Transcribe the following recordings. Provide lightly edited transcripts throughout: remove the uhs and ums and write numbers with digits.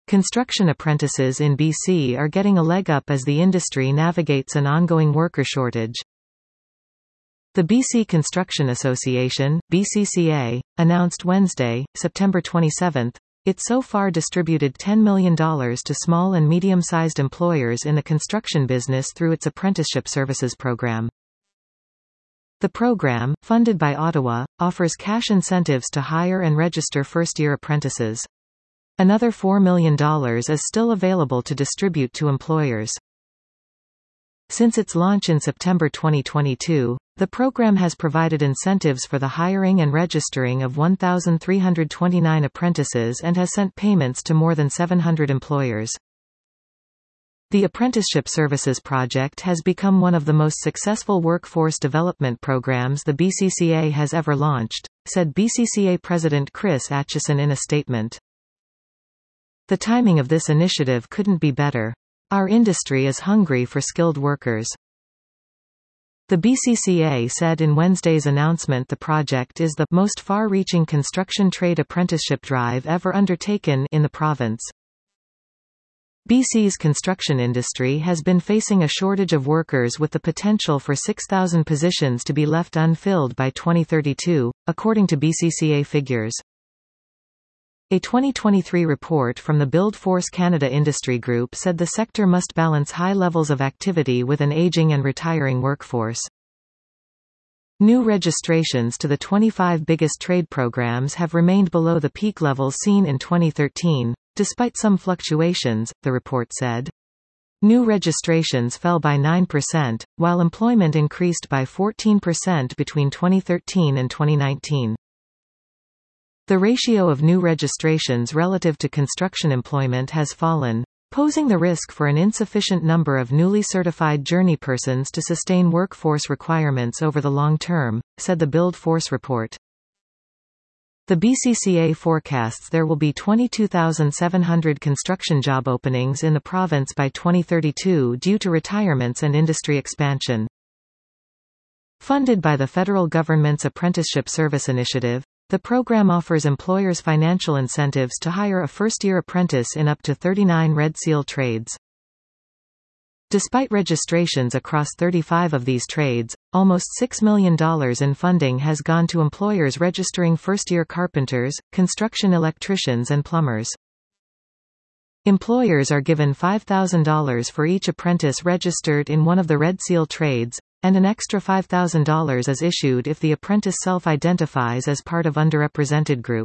Construction apprentices in BC are getting a leg up as the industry navigates an ongoing worker shortage. The BC Construction Association, BCCA, announced Wednesday, September 27, it so far distributed $10 million to small and medium-sized employers in the construction business through its Apprenticeship Services program. The program, funded by Ottawa, offers cash incentives to hire and register first-year apprentices. Another $4 million is still available to distribute to employers. Since its launch in September 2022, the program has provided incentives for the hiring and registering of 1,329 apprentices and has sent payments to more than 700 employers. The Apprenticeship Services Project has become one of the most successful workforce development programs the BCCA has ever launched, said BCCA President Chris Atchison in a statement. The timing of this initiative couldn't be better. Our industry is hungry for skilled workers. The BCCA said in Wednesday's announcement the project is the most far-reaching construction trade apprenticeship drive ever undertaken in the province. BC's construction industry has been facing a shortage of workers with the potential for 6,000 positions to be left unfilled by 2032, according to BCCA figures. A 2023 report from the BuildForce Canada Industry Group said the sector must balance high levels of activity with an aging and retiring workforce. New registrations to the 25 biggest trade programs have remained below the peak levels seen in 2013, despite some fluctuations, the report said. New registrations fell by 9%, while employment increased by 14% between 2013 and 2019. The ratio of new registrations relative to construction employment has fallen, posing the risk for an insufficient number of newly certified journeypersons to sustain workforce requirements over the long term, said the BuildForce report. The BCCA forecasts there will be 22,700 construction job openings in the province by 2032 due to retirements and industry expansion. Funded by the federal government's Apprenticeship Service Initiative, the program offers employers financial incentives to hire a first-year apprentice in up to 39 Red Seal trades. Despite registrations across 35 of these trades, almost $6 million in funding has gone to employers registering first-year carpenters, construction electricians and plumbers. Employers are given $5,000 for each apprentice registered in one of the Red Seal trades, and an extra $5,000 is issued if the apprentice self-identifies as part of underrepresented group.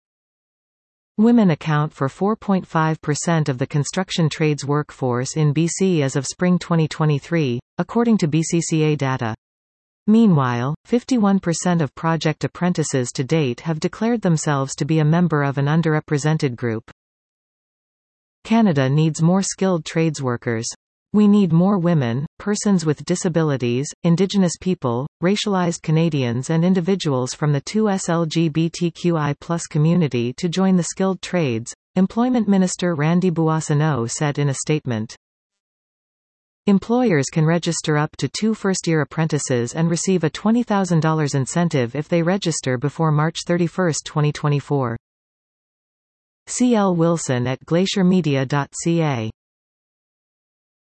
Women account for 4.5% of the construction trades workforce in BC as of spring 2023, according to BCCA data. Meanwhile, 51% of project apprentices to date have declared themselves to be a member of an underrepresented group. Canada needs more skilled trades workers. We need more women, persons with disabilities, Indigenous people, racialized Canadians and individuals from the 2S LGBTQI+ community to join the skilled trades, Employment Minister Randy Boissonnault said in a statement. Employers can register up to 2 first-year apprentices and receive a $20,000 incentive if they register before March 31, 2024. C.L. Wilson at glaciermedia.ca